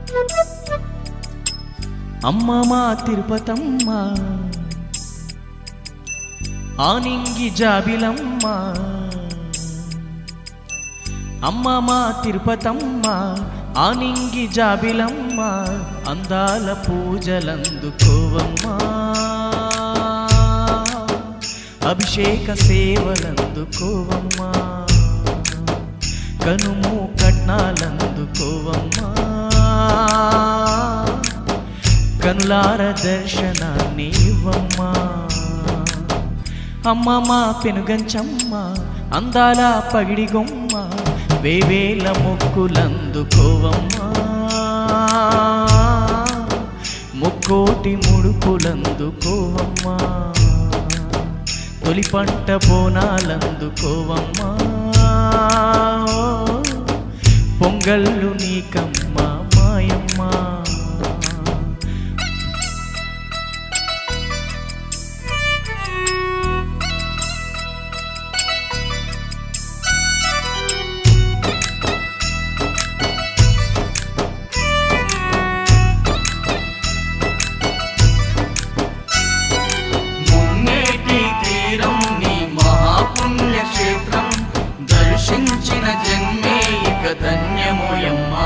అమ్మ మా తిరుపతమ్మ ఆనింగి జాబిలమ్మ అమ్మ మా తిరుపతమ్మ ఆనింగి జాబిలమ్మ అందాల పూజలందుకోవమ్మా అభిషేక సేవలందుకోవమ్మా కనుము కట్నాలందుకోవమ్మా కనులార దర్శనాన్ని ఇవ్వమ్మా అమ్మ మా పెనుగంచమ్మ అందాల పగిడి గొమ్మ వేవేల మొక్కులందుకోవమ్మా ముక్కోటి ముడుపులందుకోవమ్మా తొలి పంట బోనాలందుకోవమ్మా పొంగళ్ళు నీకమ్మ మాయమ్మ దర్శించిన జన్మే ఇక ధన్యమోయమ్మా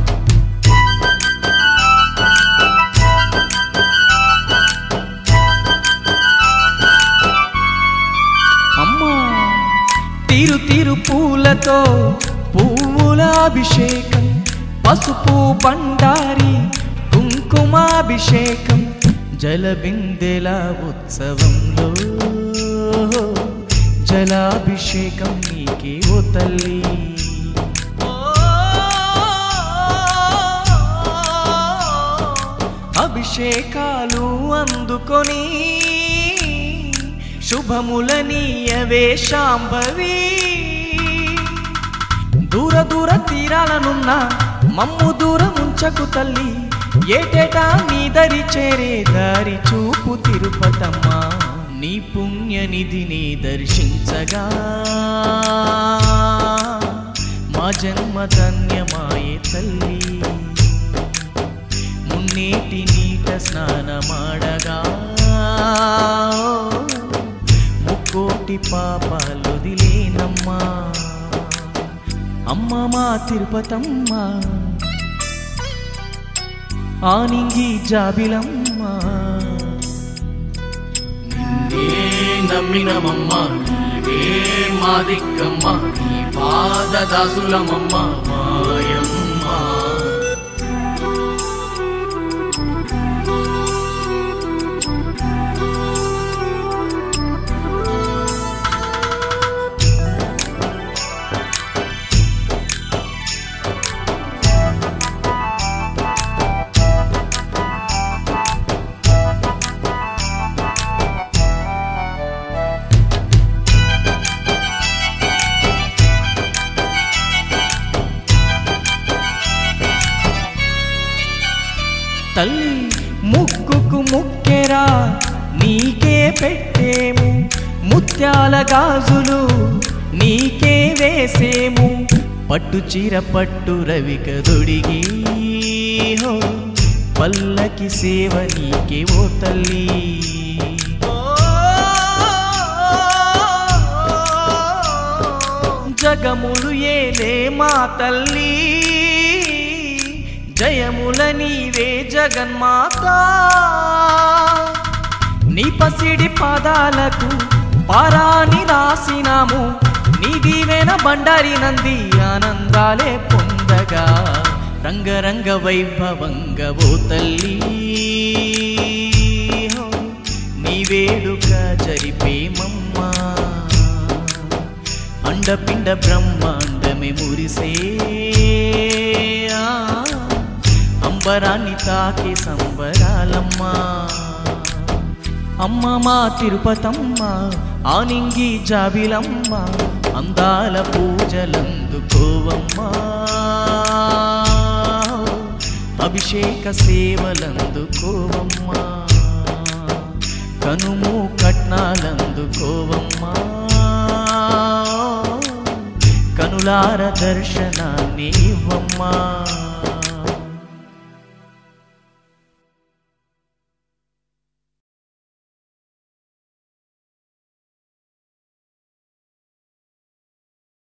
అమ్మా తీరు తీరు పూలతో పువ్వుల అభిషేకం పసుపు బండారి కుంకుమాభిషేకం జలబిందెల ఉత్సవంలో జలాభిషేకం నీకే ఓ తల్లి అభిషేకాలు అందుకొని శుభములనీయవే శాంభవి దూర దూర తీరాలనున్న మమ్ము దూరముంచకు తల్లి ఏటేటా నీ దరి చేరే దారి చూపు తిరుపతమ్మ నీ పుణ్యనిధిని దర్శించగా మా జన్మ ధన్యమాయే తల్లి మున్నేటి నీట స్నానమాడగా ముక్కోటి పాపాలొదిలేనమ్మా అమ్మ మా తిరుపతమ్మ ఆనింగి జాబిలమ్మ నమ్మినమమ్మ నీవే మా దిక్కమ్మ నీ పాద దాసులమమ్మ మాయమ్మ తల్లి ముక్కుకు ముక్కెరా నీకే పెట్టేము ముత్యాల గాజులు నీకే వేసేము పట్టు చీర పట్టు రవిక దొడిగి పల్లకి సేవ నీకే ఓ తల్లి జగములు ఏలే మా తల్లి జయముల నీవే జగన్మాత నీ పసిడి పాదాలకు పారాని రాసినాము నీ దీవెన బండారి నంది ఆనందాలే పొందగా రంగరంగ వైభవంగ ఓ తల్లి నీ వేడుక జరిపేమమ్మా అండపిండ బ్రహ్మాండమే మురిసే అంబరాన్ని తాకి సంబరాలమ్మా అమ్మ మా తిరుపతమ్మ ఆనింగి జాబిలమ్మ అందాల పూజలందుకోవమ్మా అభిషేక సేవలందుకోవమ్మా కనుము కట్నాలందుకోవమ్మా కనులార దర్శనాన్ని ఇవ్వమ్మా